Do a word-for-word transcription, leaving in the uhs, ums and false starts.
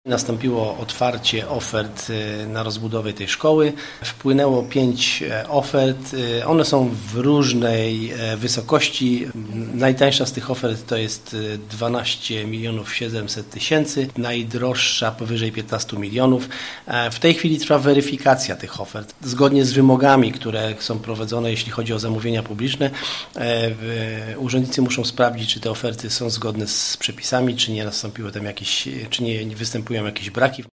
Nastąpiło otwarcie ofert na rozbudowę tej szkoły. Wpłynęło pięć ofert. One są w różnej wysokości. Najtańsza z tych ofert to jest dwanaście milionów siedemset tysięcy, najdroższa powyżej piętnaście milionów. W tej chwili trwa weryfikacja tych ofert. Zgodnie z wymogami, które są prowadzone, jeśli chodzi o zamówienia publiczne, urzędnicy muszą sprawdzić, czy te oferty są zgodne z przepisami, czy nie nastąpiły tam jakieś, czy nie występują jakieś braki.